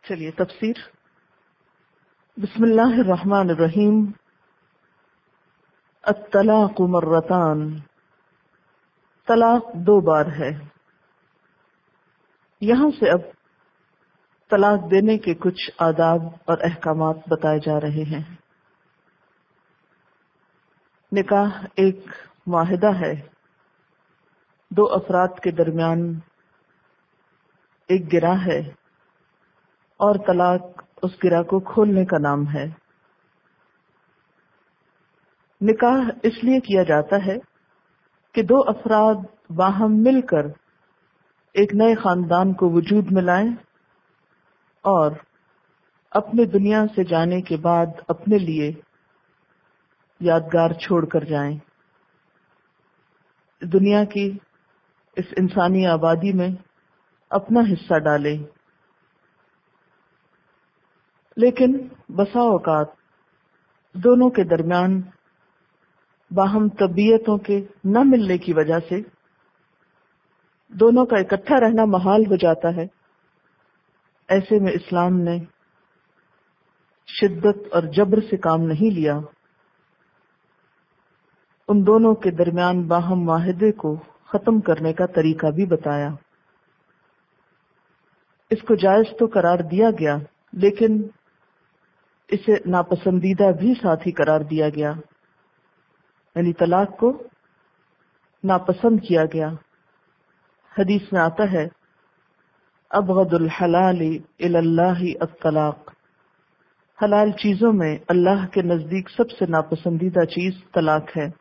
چلیے تفسیر. بسم اللہ الرحمن الرحیم. الطلاق مرتان، طلاق دو بار ہے. یہاں سے اب طلاق دینے کے کچھ آداب اور احکامات بتائے جا رہے ہیں. نکاح ایک معاہدہ ہے، دو افراد کے درمیان ایک گرہ ہے، اور طلاق اس گرہ کو کھولنے کا نام ہے. نکاح اس لیے کیا جاتا ہے کہ دو افراد باہم مل کر ایک نئے خاندان کو وجود میں لائیں اور اپنے دنیا سے جانے کے بعد اپنے لیے یادگار چھوڑ کر جائیں. دنیا کی اس انسانی آبادی میں اپنا حصہ ڈالیں. لیکن بسا اوقات دونوں کے درمیان باہم طبیعتوں کے نہ ملنے کی وجہ سے دونوں کا اکٹھا رہنا محال ہو جاتا ہے. ایسے میں اسلام نے شدت اور جبر سے کام نہیں لیا، ان دونوں کے درمیان باہم معاہدے کو ختم کرنے کا طریقہ بھی بتایا. اس کو جائز تو قرار دیا گیا، لیکن اسے ناپسندیدہ بھی ساتھ ہی قرار دیا گیا، یعنی طلاق کو ناپسند کیا گیا. حدیث میں آتا ہے ابغض الحلال الی اللہ الطلاق، حلال چیزوں میں اللہ کے نزدیک سب سے ناپسندیدہ چیز طلاق ہے.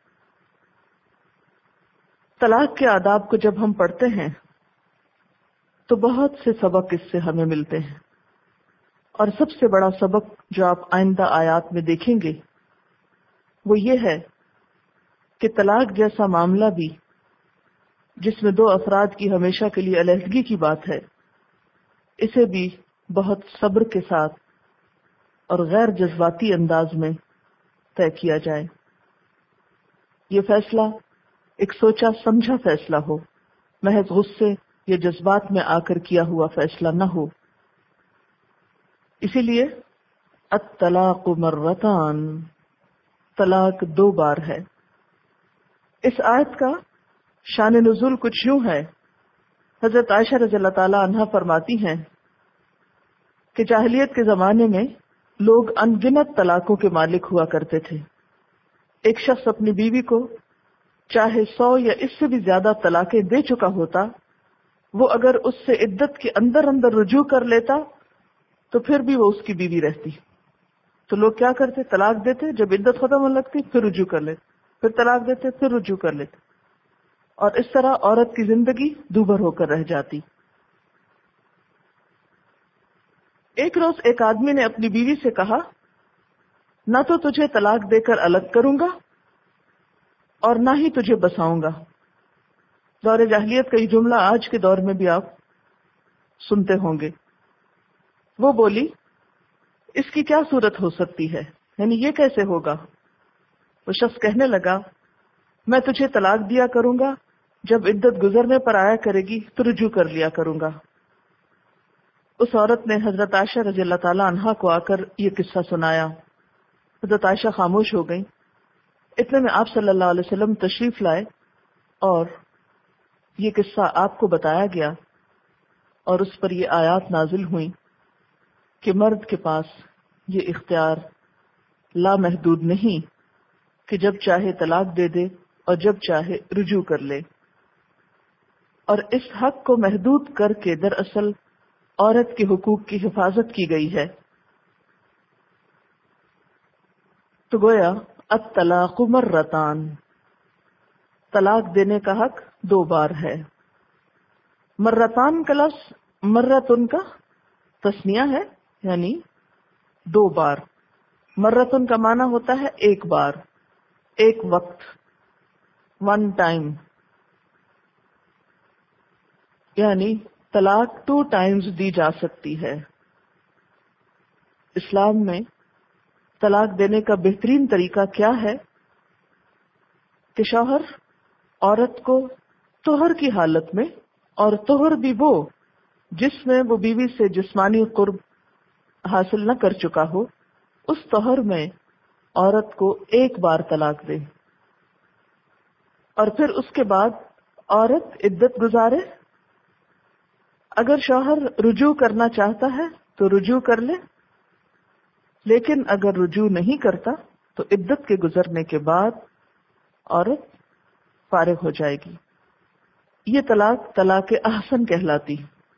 طلاق کے آداب کو جب ہم پڑھتے ہیں تو بہت سے سبق اس سے ہمیں ملتے ہیں، اور سب سے بڑا سبق جو آپ آئندہ آیات میں دیکھیں گے وہ یہ ہے کہ طلاق جیسا معاملہ بھی جس میں دو افراد کی ہمیشہ کے لیے علیحدگی کی بات ہے، اسے بھی بہت صبر کے ساتھ اور غیر جذباتی انداز میں طے کیا جائے. یہ فیصلہ ایک سوچا سمجھا فیصلہ ہو، محض غصے یا جذبات میں آ کر کیا ہوا فیصلہ نہ ہو. اسی لیے الطلاق مرتان، طلاق دو بار ہے. اس آیت کا شان نزول کچھ یوں ہے. حضرت عائشہ رضی اللہ تعالی عنہا فرماتی ہیں کہ جاہلیت کے زمانے میں لوگ ان گنت طلاقوں کے مالک ہوا کرتے تھے. ایک شخص اپنی بیوی کو چاہے 100 یا اس سے بھی زیادہ طلاقیں دے چکا ہوتا، وہ اگر اس سے عدت کے اندر اندر رجوع کر لیتا تو پھر بھی وہ اس کی بیوی رہتی. تو لوگ کیا کرتے؟ طلاق دیتے، جب عدت ختم ہونے لگتی پھر رجوع کر لیتے، پھر طلاق دیتے، پھر رجوع کر لیتے، اور اس طرح عورت کی زندگی دوبھر ہو کر رہ جاتی. ایک روز ایک آدمی نے اپنی بیوی سے کہا، نہ تو تجھے طلاق دے کر الگ کروں گا اور نہ ہی تجھے بساؤں گا. دور جاہلیت کا یہ جملہ آج کے دور میں بھی آپ سنتے ہوں گے. وہ بولی، اس کی کیا صورت ہو سکتی ہے، یعنی یہ کیسے ہوگا؟ وہ شخص کہنے لگا، میں تجھے طلاق دیا کروں گا، جب عدت گزرنے پر آیا کرے گی تو رجوع کر لیا کروں گا. اس عورت نے حضرت عائشہ رضی اللہ تعالی عنہا کو آ کر یہ قصہ سنایا. حضرت عائشہ خاموش ہو گئیں. اتنے میں آپ صلی اللہ علیہ وسلم تشریف لائے اور یہ قصہ آپ کو بتایا گیا، اور اس پر یہ آیات نازل ہوئیں کہ مرد کے پاس یہ اختیار لامحدود نہیں کہ جب چاہے طلاق دے دے اور جب چاہے رجوع کر لے. اور اس حق کو محدود کر کے دراصل عورت کے حقوق کی حفاظت کی گئی ہے. تو گویا الطلاق مرتان، طلاق دینے کا حق دو بار ہے. مرتان کا لفظ مرتن کا تثنیہ ہے، یعنی دو بار. مرتن کا معنی ہوتا ہے ایک بار، ایک وقت، ون ٹائم. یعنی طلاق 2 ٹائمز دی جا سکتی ہے. اسلام میں طلاق دینے کا بہترین طریقہ کیا ہے کہ شوہر عورت کو طہر کی حالت میں، اور طہر بھی وہ جس میں وہ بیوی سے جسمانی قرب حاصل نہ کر چکا ہو اس طہر میں عورت کو ایک بار طلاق دے، اور پھر اس کے بعد عورت عدت گزارے. اگر شوہر رجوع کرنا چاہتا ہے تو رجوع کر لے، لیکن اگر رجوع نہیں کرتا تو عدت کے گزرنے کے بعد عورت فارغ ہو جائے گی. یہ طلاق احسن کہلاتی.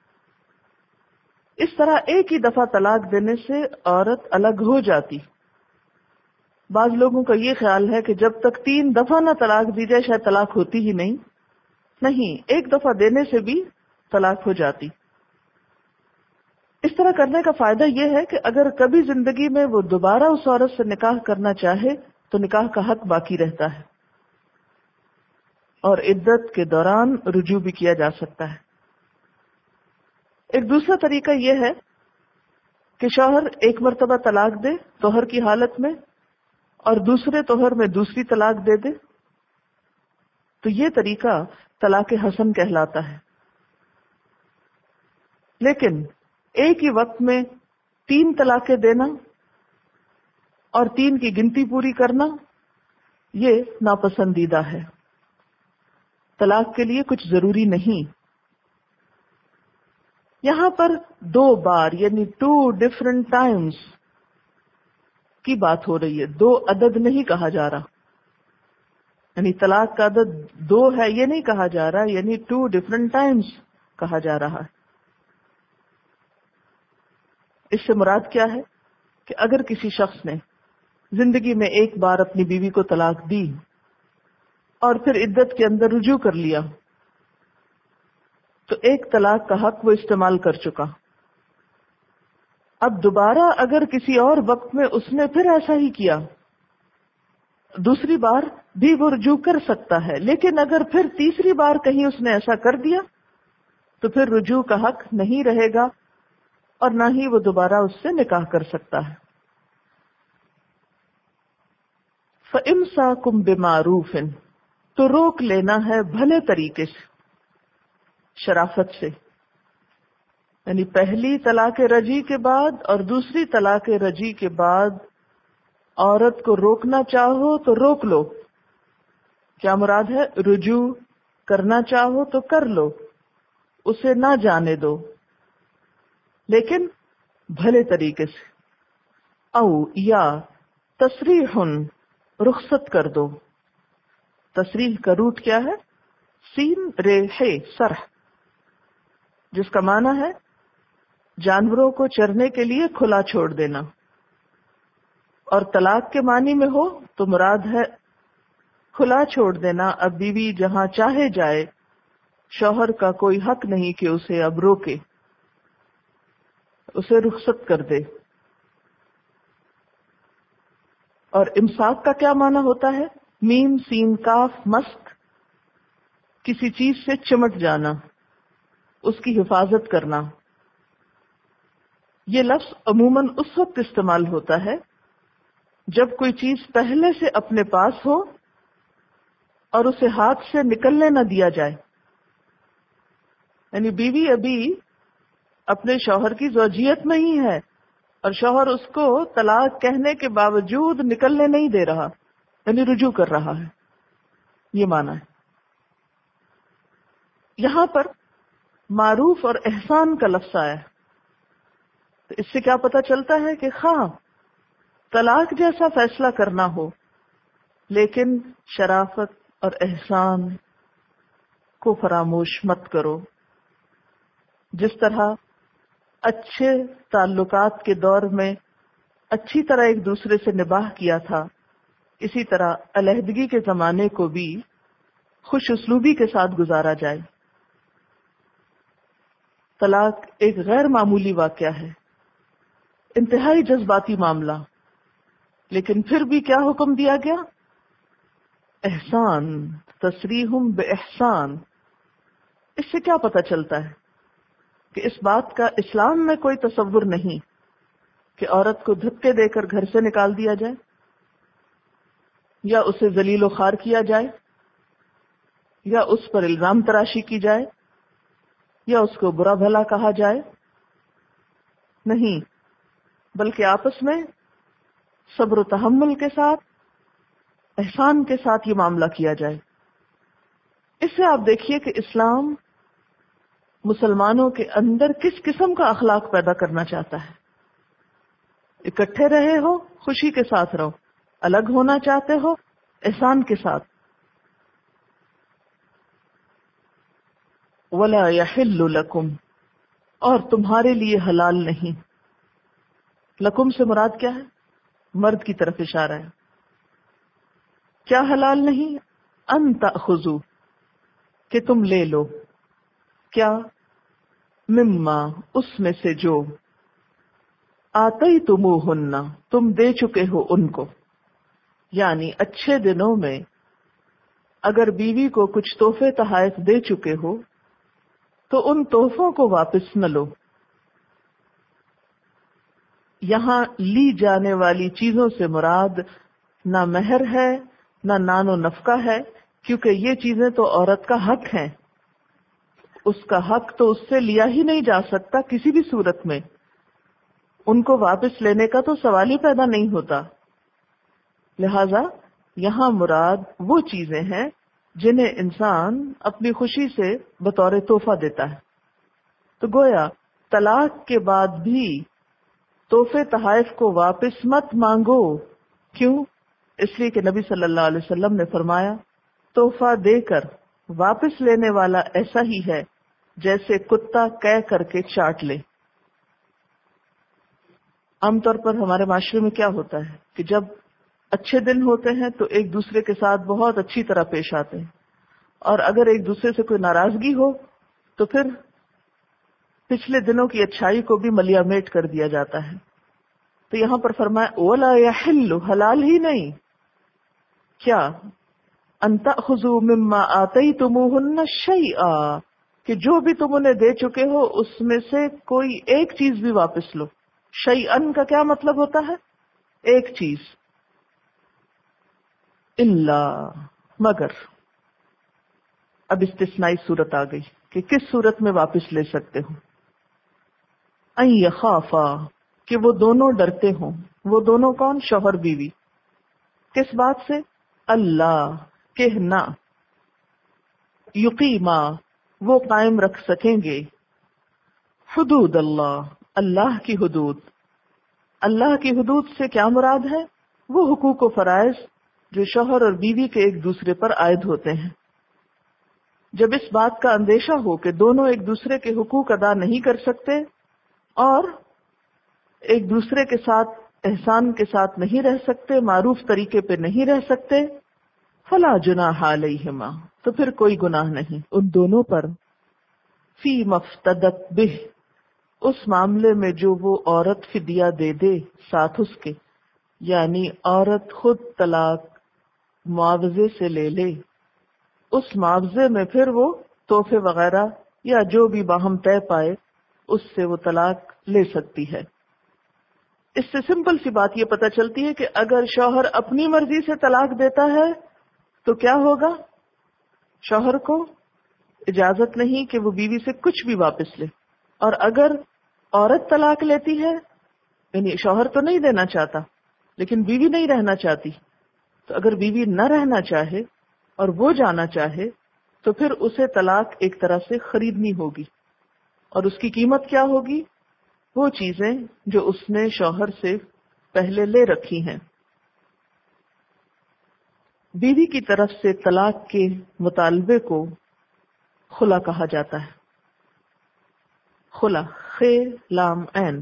اس طرح ایک ہی دفعہ طلاق دینے سے عورت الگ ہو جاتی. بعض لوگوں کا یہ خیال ہے کہ جب تک 3 دفعہ نہ طلاق دی جائے شاید طلاق ہوتی ہی نہیں. نہیں، ایک دفعہ دینے سے بھی طلاق ہو جاتی. اس طرح کرنے کا فائدہ یہ ہے کہ اگر کبھی زندگی میں وہ دوبارہ اس عورت سے نکاح کرنا چاہے تو نکاح کا حق باقی رہتا ہے، اور عدت کے دوران رجوع بھی کیا جا سکتا ہے. ایک دوسرا طریقہ یہ ہے کہ شوہر ایک مرتبہ طلاق دے طہر کی حالت میں اور دوسرے طہر میں دوسری طلاق دے دے، تو یہ طریقہ طلاق حسن کہلاتا ہے. لیکن ایک ہی وقت میں 3 طلاقیں دینا اور 3 کی گنتی پوری کرنا یہ ناپسندیدہ ہے. طلاق کے لیے کچھ ضروری نہیں. یہاں پر 2 بار یعنی 2 ڈفرنٹ ٹائمز کی بات ہو رہی ہے، 2 عدد نہیں کہا جا رہا. یعنی طلاق کا عدد 2 ہے یہ نہیں کہا جا رہا، یعنی 2 ڈفرنٹ ٹائمز کہا جا رہا ہے. اس سے مراد کیا ہے کہ اگر کسی شخص نے زندگی میں ایک بار اپنی بیوی کو طلاق دی اور پھر عدت کے اندر رجوع کر لیا تو ایک طلاق کا حق وہ استعمال کر چکا. اب دوبارہ اگر کسی اور وقت میں اس نے پھر ایسا ہی کیا، دوسری بار بھی وہ رجوع کر سکتا ہے، لیکن اگر پھر تیسری بار کہیں اس نے ایسا کر دیا تو پھر رجوع کا حق نہیں رہے گا اور نہ ہی وہ دوبارہ اس سے نکاح کر سکتا ہے. فَإِمْسَاكُمْ بِمَعْرُوفٍ، تو روک لینا ہے بھلے طریقے سے، شرافت سے. یعنی پہلی طلاق رجعی کے بعد اور دوسری طلاق رجعی کے بعد عورت کو روکنا چاہو تو روک لو. کیا مراد ہے؟ رجوع کرنا چاہو تو کر لو، اسے نہ جانے دو، لیکن بھلے طریقے سے. او یا تصریح، رخصت کر دو. تصریح کا روٹ کیا ہے؟ سین رے ہے سرح، جس کا معنی ہے جانوروں کو چرنے کے لیے کھلا چھوڑ دینا. اور طلاق کے معنی میں ہو تو مراد ہے کھلا چھوڑ دینا. اب بیوی جہاں چاہے جائے، شوہر کا کوئی حق نہیں کہ اسے اب روکے، اسے رخصت کر دے. اور امساک کا کیا معنی ہوتا ہے؟ میم سین کاف مسک، کسی چیز سے چمٹ جانا، اس کی حفاظت کرنا. یہ لفظ عموماً اس وقت استعمال ہوتا ہے جب کوئی چیز پہلے سے اپنے پاس ہو اور اسے ہاتھ سے نکلنے نہ دیا جائے. یعنی بیوی ابھی اپنے شوہر کی زوجیت میں ہی ہے اور شوہر اس کو طلاق کہنے کے باوجود نکلنے نہیں دے رہا، یعنی رجوع کر رہا ہے. یہ معنی ہے. یہاں پر معروف اور احسان کا لفظ آیا ہے، تو اس سے کیا پتہ چلتا ہے کہ خواہ طلاق جیسا فیصلہ کرنا ہو لیکن شرافت اور احسان کو فراموش مت کرو. جس طرح اچھے تعلقات کے دور میں اچھی طرح ایک دوسرے سے نباہ کیا تھا، اسی طرح علیحدگی کے زمانے کو بھی خوش اسلوبی کے ساتھ گزارا جائے. طلاق ایک غیر معمولی واقعہ ہے، انتہائی جذباتی معاملہ، لیکن پھر بھی کیا حکم دیا گیا؟ احسان، تصریح باحسان. اس سے کیا پتہ چلتا ہے کہ اس بات کا اسلام میں کوئی تصور نہیں کہ عورت کو دھکے دے کر گھر سے نکال دیا جائے یا اسے ذلیل و خوار کیا جائے یا اس پر الزام تراشی کی جائے یا اس کو برا بھلا کہا جائے. نہیں، بلکہ آپس میں صبر و تحمل کے ساتھ، احسان کے ساتھ یہ معاملہ کیا جائے۔ اس سے آپ دیکھیے کہ اسلام مسلمانوں کے اندر کس قسم کا اخلاق پیدا کرنا چاہتا ہے۔ اکٹھے رہے ہو خوشی کے ساتھ رہو، الگ ہونا چاہتے ہو احسان کے ساتھ۔ وَلَا يَحِلُّ لَكُمْ، اور تمہارے لیے حلال نہیں۔ لکم سے مراد کیا ہے؟ مرد کی طرف اشارہ ہے۔ کیا حلال نہیں؟ ان تأخذوا، کہ تم لے لو، کیا؟ مما، اس میں سے جو آتیتموہن، تم دے چکے ہو ان کو، یعنی اچھے دنوں میں اگر بیوی کو کچھ تحفے تحائف دے چکے ہو تو ان تحفوں کو واپس نہ لو۔ یہاں لی جانے والی چیزوں سے مراد نہ مہر ہے نہ نان و نفقہ ہے، کیونکہ یہ چیزیں تو عورت کا حق ہیں، اس کا حق تو اس سے لیا ہی نہیں جا سکتا کسی بھی صورت میں، ان کو واپس لینے کا تو سوال ہی پیدا نہیں ہوتا۔ لہذا یہاں مراد وہ چیزیں ہیں جنہیں انسان اپنی خوشی سے بطور تحفہ دیتا ہے۔ تو گویا طلاق کے بعد بھی تحفے تحائف کو واپس مت مانگو۔ کیوں؟ اس لیے کہ نبی صلی اللہ علیہ وسلم نے فرمایا تحفہ دے کر واپس لینے والا ایسا ہی ہے جیسے کتا قے کر کے چاٹ لے۔ عام طور پر ہمارے معاشرے میں کیا ہوتا ہے کہ جب اچھے دن ہوتے ہیں تو ایک دوسرے کے ساتھ بہت اچھی طرح پیش آتے ہیں، اور اگر ایک دوسرے سے کوئی ناراضگی ہو تو پھر پچھلے دنوں کی اچھائی کو بھی ملیا میٹ کر دیا جاتا ہے۔ تو یہاں پر فرمایا اولا یحل، حلال ہی نہیں کیا؟ ان تأخذوا مما آتیتموہن شیئا، کہ جو بھی تم انہیں دے چکے ہو اس میں سے کوئی ایک چیز بھی واپس لو۔ شیئن کا کیا مطلب ہوتا ہے؟ ایک چیز۔ الا، مگر، اب استثنائی صورت آ گئی کہ کس صورت میں واپس لے سکتے ہو؟ ان یخافا، کہ وہ دونوں ڈرتے ہوں۔ وہ دونوں کون؟ شوہر بیوی۔ کس بات سے؟ اللہ، کہ نہ یقیما، وہ قائم رکھ سکیں گے، حدود اللہ، اللہ کی حدود۔ اللہ کی حدود سے کیا مراد ہے؟ وہ حقوق و فرائض جو شوہر اور بیوی کے ایک دوسرے پر عائد ہوتے ہیں۔ جب اس بات کا اندیشہ ہو کہ دونوں ایک دوسرے کے حقوق ادا نہیں کر سکتے اور ایک دوسرے کے ساتھ احسان کے ساتھ نہیں رہ سکتے، معروف طریقے پہ نہیں رہ سکتے، فلا جناح علیہما، تو پھر کوئی گناہ نہیں ان دونوں پر، فی مفتدت بہ، اس معاملے میں جو وہ عورت فدیہ دے دے ساتھ اس کے، یعنی عورت خود طلاق معاوضے سے لے لے، اس معاوضے میں پھر وہ تحفے وغیرہ یا جو بھی باہم طے پائے اس سے وہ طلاق لے سکتی ہے۔ اس سے سمپل سی بات یہ پتہ چلتی ہے کہ اگر شوہر اپنی مرضی سے طلاق دیتا ہے تو کیا ہوگا؟ شوہر کو اجازت نہیں کہ وہ بیوی سے کچھ بھی واپس لے، اور اگر عورت طلاق لیتی ہے، یعنی شوہر تو نہیں دینا چاہتا لیکن بیوی نہیں رہنا چاہتی، تو اگر بیوی نہ رہنا چاہے اور وہ جانا چاہے تو پھر اسے طلاق ایک طرح سے خریدنی ہوگی، اور اس کی قیمت کیا ہوگی؟ وہ چیزیں جو اس نے شوہر سے پہلے لے رکھی ہیں۔ بیوی کی طرف سے طلاق کے مطالبے کو خلا کہا جاتا ہے۔ خلا، خے لام عین۔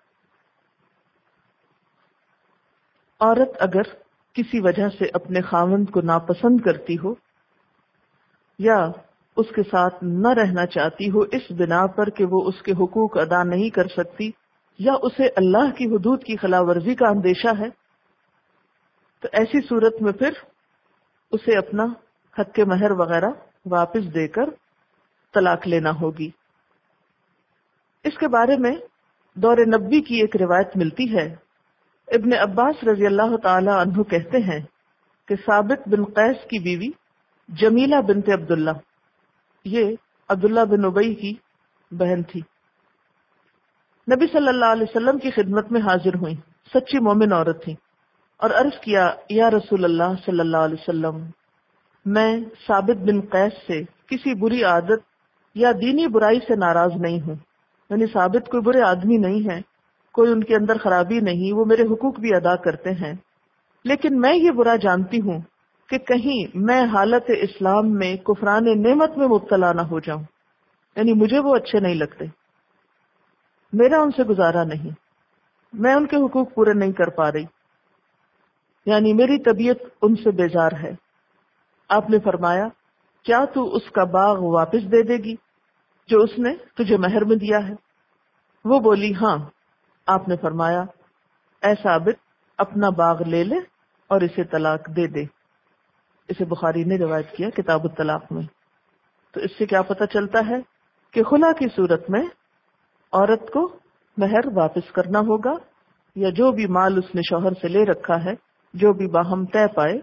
عورت اگر کسی وجہ سے اپنے خاوند کو ناپسند کرتی ہو یا اس کے ساتھ نہ رہنا چاہتی ہو اس بنا پر کہ وہ اس کے حقوق ادا نہیں کر سکتی یا اسے اللہ کی حدود کی خلاف ورزی کا اندیشہ ہے، تو ایسی صورت میں پھر اسے اپنا حق کے مہر وغیرہ واپس دے کر طلاق لینا ہوگی۔ اس کے بارے میں دور نبوی کی ایک روایت ملتی ہے۔ ابن عباس رضی اللہ تعالی عنہ کہتے ہیں کہ ثابت بن قیس کی بیوی جمیلہ بنت عبداللہ، یہ عبداللہ بن ابی کی بہن تھی، نبی صلی اللہ علیہ وسلم کی خدمت میں حاضر ہوئیں، سچی مومن عورت تھیں، اور عرض کیا یا رسول اللہ صلی اللہ علیہ وسلم، میں ثابت بن قیس سے کسی بری عادت یا دینی برائی سے ناراض نہیں ہوں، یعنی ثابت کوئی برے آدمی نہیں ہے، کوئی ان کے اندر خرابی نہیں، وہ میرے حقوق بھی ادا کرتے ہیں، لیکن میں یہ برا جانتی ہوں کہ کہیں میں حالت اسلام میں کفران نعمت میں مبتلا نہ ہو جاؤں، یعنی مجھے وہ اچھے نہیں لگتے، میرا ان سے گزارا نہیں، میں ان کے حقوق پورے نہیں کر پا رہی، یعنی میری طبیعت ان سے بیزار ہے۔ آپ نے فرمایا کیا تو اس کا باغ واپس دے دے گی جو اس نے تجھے مہر میں دیا ہے؟ وہ بولی ہاں۔ آپ نے فرمایا اے ثابت اپنا باغ لے لے اور اسے طلاق دے دے۔ اسے بخاری نے روایت کیا کتاب الطلاق میں۔ تو اس سے کیا پتہ چلتا ہے کہ خلا کی صورت میں عورت کو مہر واپس کرنا ہوگا، یا جو بھی مال اس نے شوہر سے لے رکھا ہے، جو بھی باہم طے پائے۔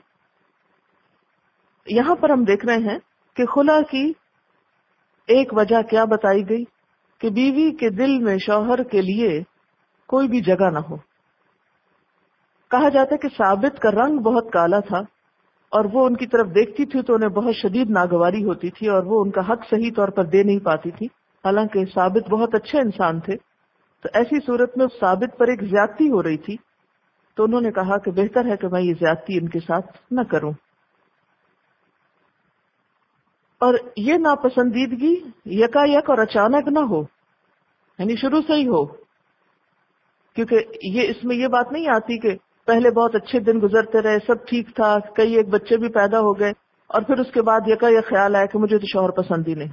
یہاں پر ہم دیکھ رہے ہیں کہ خلا کی ایک وجہ کیا بتائی گئی کہ بیوی کے دل میں شوہر کے لیے کوئی بھی جگہ نہ ہو۔ کہا جاتا ہے کہ ثابت کا رنگ بہت کالا تھا اور وہ ان کی طرف دیکھتی تھی تو انہیں بہت شدید ناگواری ہوتی تھی اور وہ ان کا حق صحیح طور پر دے نہیں پاتی تھی، حالانکہ ثابت بہت اچھے انسان تھے۔ تو ایسی صورت میں ثابت پر ایک زیادتی ہو رہی تھی، تو انہوں نے کہا کہ بہتر ہے کہ میں یہ زیادتی ان کے ساتھ نہ کروں، اور یہ ناپسندیدگی یکایک اور اچانک نہ ہو، یعنی شروع سے ہی ہو، کیونکہ یہ اس میں یہ بات نہیں آتی کہ پہلے بہت اچھے دن گزرتے رہے، سب ٹھیک تھا، کئی ایک بچے بھی پیدا ہو گئے، اور پھر اس کے بعد یکایک خیال آیا کہ مجھے تو شوہر پسند ہی نہیں۔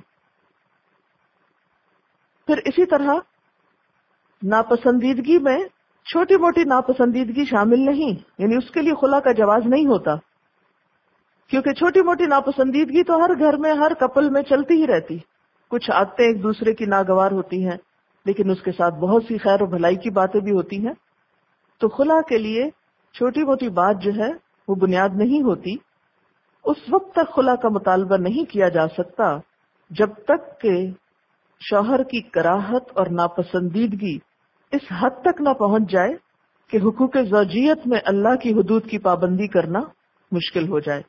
پھر اسی طرح ناپسندیدگی میں چھوٹی موٹی ناپسندیدگی شامل نہیں، یعنی اس کے لیے خلا کا جواز نہیں ہوتا، کیونکہ چھوٹی موٹی ناپسندیدگی تو ہر گھر میں ہر کپل میں چلتی ہی رہتی، کچھ عادتیں ایک دوسرے کی ناگوار ہوتی ہیں، لیکن اس کے ساتھ بہت سی خیر و بھلائی کی باتیں بھی ہوتی ہیں۔ تو خلا کے لیے چھوٹی موٹی بات جو ہے وہ بنیاد نہیں ہوتی۔ اس وقت تک خلا کا مطالبہ نہیں کیا جا سکتا جب تک کہ شوہر کی کراہت اور ناپسندیدگی اس حد تک نہ پہنچ جائے کہ حقوق زوجیت میں اللہ کی حدود کی پابندی کرنا مشکل ہو جائے۔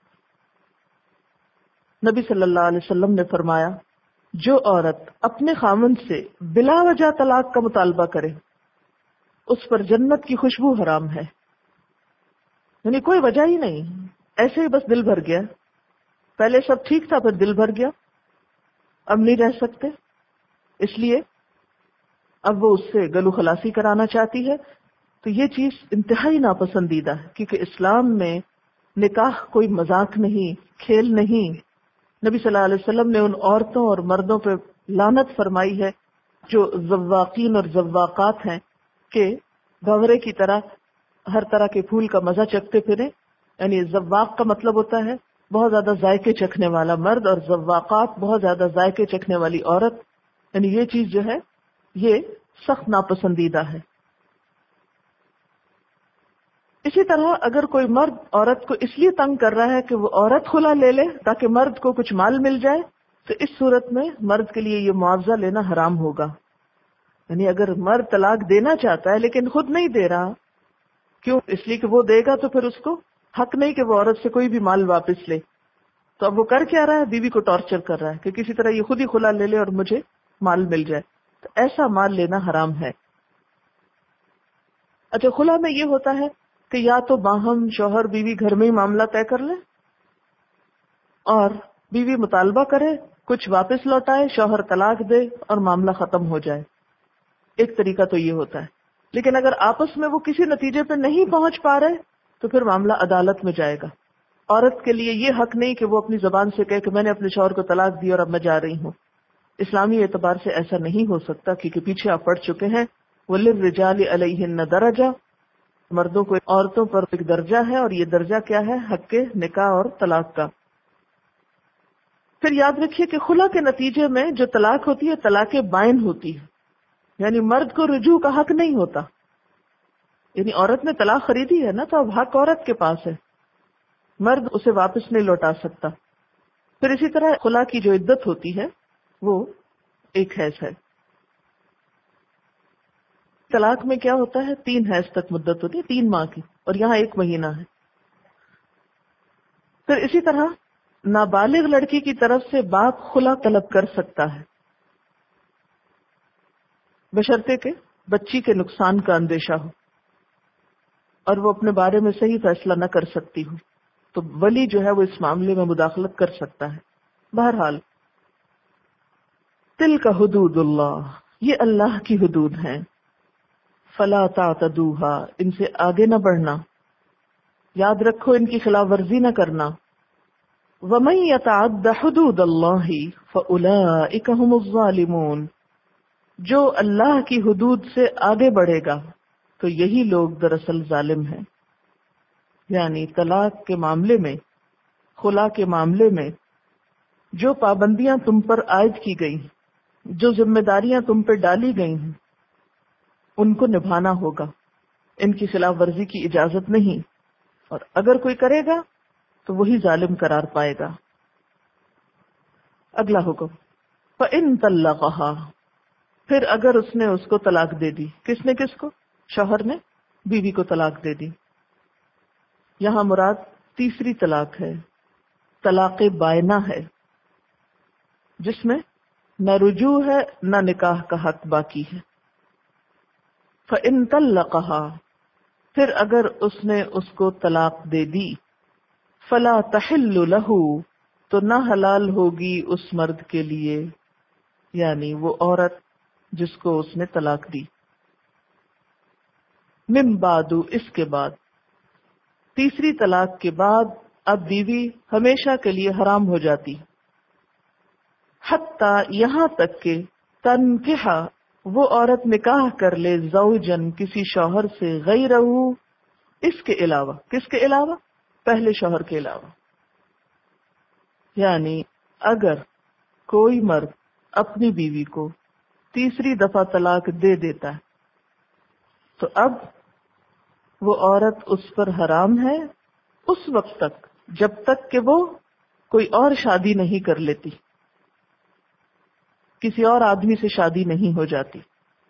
نبی صلی اللہ علیہ وسلم نے فرمایا جو عورت اپنے خامند سے بلا وجہ طلاق کا مطالبہ کرے اس پر جنت کی خوشبو حرام ہے، یعنی کوئی وجہ ہی نہیں، ایسے ہی بس دل بھر گیا، پہلے سب ٹھیک تھا پھر دل بھر گیا، اب نہیں رہ سکتے، اس لیے اب وہ اس سے گلو خلاصی کرانا چاہتی ہے۔ تو یہ چیز انتہائی ناپسندیدہ ہے، کیونکہ اسلام میں نکاح کوئی مذاق نہیں، کھیل نہیں۔ نبی صلی اللہ علیہ وسلم نے ان عورتوں اور مردوں پہ لعنت فرمائی ہے جو ذواقین اور ذواقات ہیں، کہ بھورے کی طرح ہر طرح کے پھول کا مزہ چکھتے پھریں، یعنی ذواق کا مطلب ہوتا ہے بہت زیادہ ذائقے چکھنے والا مرد، اور ذواقات بہت زیادہ ذائقے چکھنے والی عورت، یعنی یہ چیز جو ہے یہ سخت ناپسندیدہ ہے۔ اسی طرح اگر کوئی مرد عورت کو اس لیے تنگ کر رہا ہے کہ وہ عورت خلا لے لے تاکہ مرد کو کچھ مال مل جائے، تو اس صورت میں مرد کے لیے یہ معاوضہ لینا حرام ہوگا۔ یعنی اگر مرد طلاق دینا چاہتا ہے لیکن خود نہیں دے رہا، کیوں؟ اس لیے کہ وہ دے گا تو پھر اس کو حق نہیں کہ وہ عورت سے کوئی بھی مال واپس لے، تو اب وہ کر کیا رہا ہے؟ بیوی کو ٹارچر کر رہا ہے کہ کسی طرح یہ خود ہی خلا لے لے اور مجھے مال مل جائے، تو ایسا مال لینا حرام ہے۔ اچھا، خلا میں یہ ہوتا ہے کہ یا تو باہم شوہر بیوی گھر میں ہی معاملہ طے کر لیں اور بیوی مطالبہ کرے، کچھ واپس لوٹائے، شوہر طلاق دے اور معاملہ ختم ہو جائے، ایک طریقہ تو یہ ہوتا ہے۔ لیکن اگر آپس میں وہ کسی نتیجے پہ نہیں پہنچ پا رہے تو پھر معاملہ عدالت میں جائے گا۔ عورت کے لیے یہ حق نہیں کہ وہ اپنی زبان سے کہے کہ میں نے اپنے شوہر کو طلاق دی اور اب میں جا رہی ہوں۔ اسلامی اعتبار سے ایسا نہیں ہو سکتا، کیونکہ پیچھے آپ پڑھ چکے ہیں وَلِلرِّجَالِ عَلَيْهِنَّ دَرَجَةٌ، مردوں کو عورتوں پر ایک درجہ ہے، اور یہ درجہ کیا ہے؟ حق کے نکاح اور طلاق کا۔ پھر یاد رکھیے کہ خلا کے نتیجے میں جو طلاق ہوتی ہے طلاق بائن ہوتی ہے، یعنی مرد کو رجوع کا حق نہیں ہوتا، یعنی عورت نے طلاق خریدی ہے نا، تو اب حق عورت کے پاس ہے، مرد اسے واپس نہیں لوٹا سکتا۔ پھر اسی طرح خلا کی جو عدت ہوتی ہے وہ ایک حیض ہے۔ طلاق میں کیا ہوتا ہے؟ 3 حیض تک مدت ہوتی ہے، 3 ماہ کی، اور یہاں 1 مہینہ ہے. پھر اسی طرح نابالغ لڑکی کی طرف سے باپ خلا طلب کر سکتا ہے، بشرطے کہ بچی کے نقصان کا اندیشہ ہو اور وہ اپنے بارے میں صحیح فیصلہ نہ کر سکتی ہو، تو ولی جو ہے وہ اس معاملے میں مداخلت کر سکتا ہے. بہرحال تلک حدود اللہ، یہ اللہ کی حدود ہیں. فلا تعتدوها، ان سے آگے نہ بڑھنا، یاد رکھو ان کی خلاف ورزی نہ کرنا. ومن یتعد حدود اللہ فاولئک هم الظالمون، جو اللہ کی حدود سے آگے بڑھے گا تو یہی لوگ دراصل ظالم ہیں. یعنی طلاق کے معاملے میں، خلا کے معاملے میں جو پابندیاں تم پر عائد کی گئی، جو ذمہ داریاں تم پہ ڈالی گئی ہیں، ان کو نبھانا ہوگا. ان کی خلاف ورزی کی اجازت نہیں، اور اگر کوئی کرے گا تو وہی ظالم قرار پائے گا. اگلا حکم، فَإِن طَلَّقَهَا، پھر اگر اس نے اس کو طلاق دے دی. کس نے؟ کس کو؟ شوہر نے بیوی کو طلاق دے دی. یہاں مراد تیسری طلاق ہے، طلاق بائنہ ہے، جس میں نہ رجوع ہے نہ نکاح کا حق باقی ہے. فَإِن طَلَّقَهَا، پھر اگر اس نے اس کو طلاق دے دی، فَلَا تَحِلُّ لَهُ، تو نہ حلال ہوگی اس مرد کے لیے، یعنی وہ عورت جس کو اس نے طلاق دی. من بعد، اس کے بعد، تیسری طلاق کے بعد اب بیوی ہمیشہ کے لیے حرام ہو جاتی. حتی، یہاں تک کہ تنکح، وہ عورت نکاح کر لے زوجن، کسی شوہر سے، غیرہ، اس کے علاوہ. کس کے علاوہ؟ پہلے شوہر کے علاوہ. یعنی اگر کوئی مرد اپنی بیوی کو تیسری دفعہ طلاق دے دیتا ہے تو اب وہ عورت اس پر حرام ہے اس وقت تک جب تک کہ وہ کوئی اور شادی نہیں کر لیتی، کسی اور آدمی سے شادی نہیں ہو جاتی.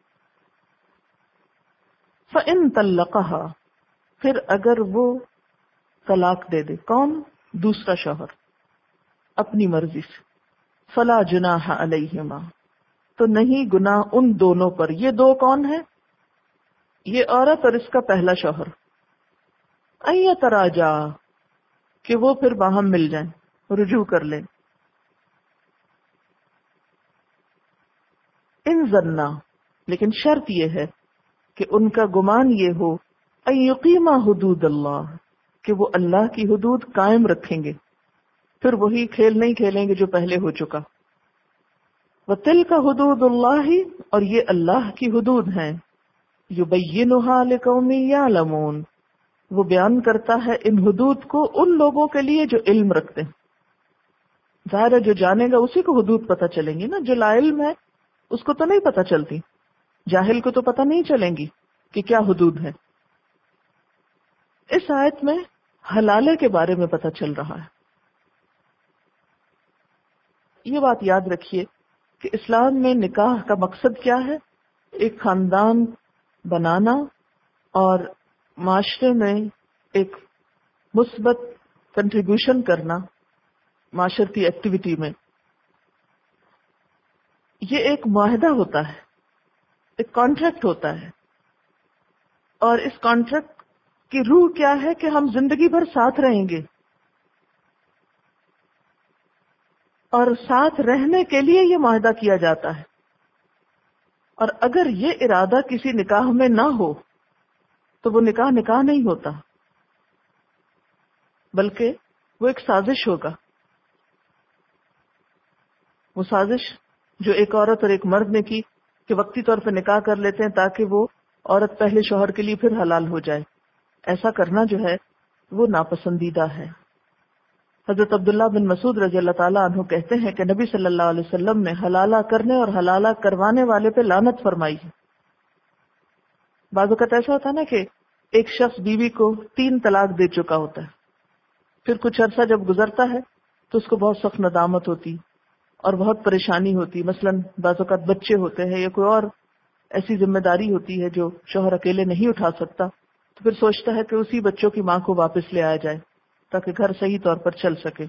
فَإِن طَلَّقَهَا، پھر اگر وہ طلاق دے دے. کون؟ دوسرا شوہر، اپنی مرضی سے. فَلَا جُنَاحَ عَلَيْهِمَا، تو نہیں گناہ ان دونوں پر. یہ دو کون ہیں؟ یہ عورت اور اس کا پہلا شوہر. أَن يَتَرَاجَعَا، کہ وہ پھر باہم مل جائیں، رجوع کر لیں. ان ظنّا، لیکن شرط یہ ہے کہ ان کا گمان یہ ہو، ان یقیما حدود اللہ، کہ وہ اللہ کی حدود قائم رکھیں گے، پھر وہی کھیل نہیں کھیلیں گے جو پہلے ہو چکا. وتلک حدود اللہ، اور یہ اللہ کی حدود ہیں. یبینھا لقوم یعلمون، وہ بیان کرتا ہے ان حدود کو ان لوگوں کے لیے جو علم رکھتے ہیں. ظاہر ہے جو جانے گا اسی کو حدود پتہ چلیں گی نا، جو لا علم ہے اس کو تو نہیں پتہ چلتی، جاہل کو تو پتہ نہیں چلیں گی کہ کیا حدود ہے. اس آیت میں حلالے کے بارے میں پتہ چل رہا ہے. یہ بات یاد رکھیے کہ اسلام میں نکاح کا مقصد کیا ہے؟ ایک خاندان بنانا اور معاشرے میں ایک مثبت کنٹریبیوشن کرنا معاشرتی ایکٹیویٹی میں. یہ ایک معاہدہ ہوتا ہے، ایک کانٹریکٹ ہوتا ہے، اور اس کانٹریکٹ کی روح کیا ہے کہ ہم زندگی بھر ساتھ رہیں گے، اور ساتھ رہنے کے لیے یہ معاہدہ کیا جاتا ہے. اور اگر یہ ارادہ کسی نکاح میں نہ ہو تو وہ نکاح نہیں ہوتا، بلکہ وہ ایک سازش ہوگا. وہ سازش جو ایک عورت اور ایک مرد نے کی کہ وقتی طور پہ نکاح کر لیتے ہیں تاکہ وہ عورت پہلے شوہر کے لیے پھر حلال ہو جائے، ایسا کرنا جو ہے وہ ناپسندیدہ ہے. حضرت عبداللہ بن مسعود رضی اللہ تعالیٰ عنہ کہتے ہیں کہ نبی صلی اللہ علیہ وسلم نے حلالہ کرنے اور حلالہ کروانے والے پہ لعنت فرمائی ہے. بعض اوقات ایسا ہوتا ہے نا کہ ایک شخص بیوی کو 3 طلاق دے چکا ہوتا ہے، پھر کچھ عرصہ جب گزرتا ہے تو اس کو بہت سخت ندامت ہوتی اور بہت پریشانی ہوتی. مثلا بعض اوقات بچے ہوتے ہیں یا کوئی اور ایسی ذمہ داری ہوتی ہے جو شوہر اکیلے نہیں اٹھا سکتا، تو پھر سوچتا ہے کہ اسی بچوں کی ماں کو واپس لے آیا جائے تاکہ گھر صحیح طور پر چل سکے۔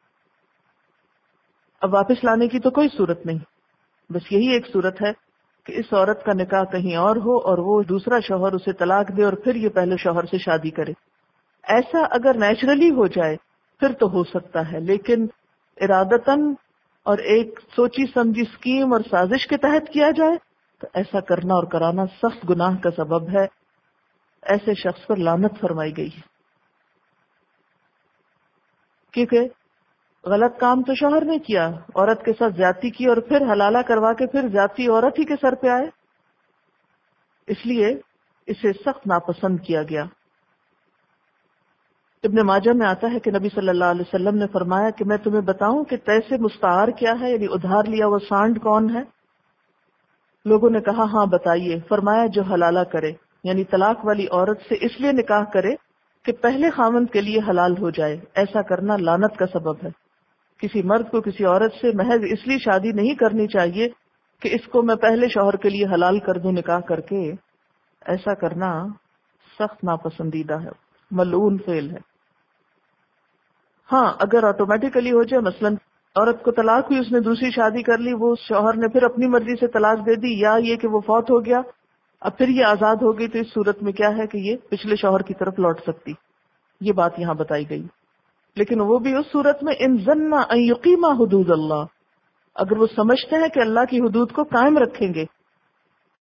اب واپس لانے کی تو کوئی صورت نہیں، بس یہی ایک صورت ہے کہ اس عورت کا نکاح کہیں اور ہو اور وہ دوسرا شوہر اسے طلاق دے اور پھر یہ پہلے شوہر سے شادی کرے۔ ایسا اگر نیچرلی ہو جائے پھر تو ہو سکتا ہے، لیکن ارادتاً اور ایک سوچی سمجھی اسکیم اور سازش کے تحت کیا جائے تو ایسا کرنا اور کرانا سخت گناہ کا سبب ہے۔ ایسے شخص پر لعنت فرمائی گئی ہے، کیونکہ غلط کام تو شوہر نے کیا، عورت کے ساتھ زیادتی کی اور پھر حلالہ کروا کے پھر زیادتی عورت ہی کے سر پہ آئے، اس لیے اسے سخت ناپسند کیا گیا۔ ابن ماجہ میں آتا ہے کہ نبی صلی اللہ علیہ وسلم نے فرمایا کہ میں تمہیں بتاؤں کہ تیسے مستعار کیا ہے، یعنی ادھار لیا وہ سانڈ کون ہے؟ لوگوں نے کہا ہاں بتائیے۔ فرمایا جو حلالہ کرے، یعنی طلاق والی عورت سے اس لیے نکاح کرے کہ پہلے خاوند کے لیے حلال ہو جائے، ایسا کرنا لعنت کا سبب ہے۔ کسی مرد کو کسی عورت سے محض اس لیے شادی نہیں کرنی چاہیے کہ اس کو میں پہلے شوہر کے لیے حلال کر دوں نکاح کر کے، ایسا کرنا سخت ناپسندیدہ ہے، ملعون فعل ہے۔ ہاں اگر آٹومیٹیکلی ہو جائے، مثلا عورت کو طلاق ہوئی، اس نے دوسری شادی کر لی، وہ شوہر نے پھر اپنی مرضی سے طلاق دے دی، یا یہ کہ وہ فوت ہو گیا اب پھر یہ آزاد ہو گئی، تو اس صورت میں کیا ہے کہ یہ پچھلے شوہر کی طرف لوٹ سکتی، یہ بات یہاں بتائی گئی۔ لیکن وہ بھی اس صورت میں ان ظن ان یقیما حدود اللہ، اگر وہ سمجھتے ہیں کہ اللہ کی حدود کو قائم رکھیں گے،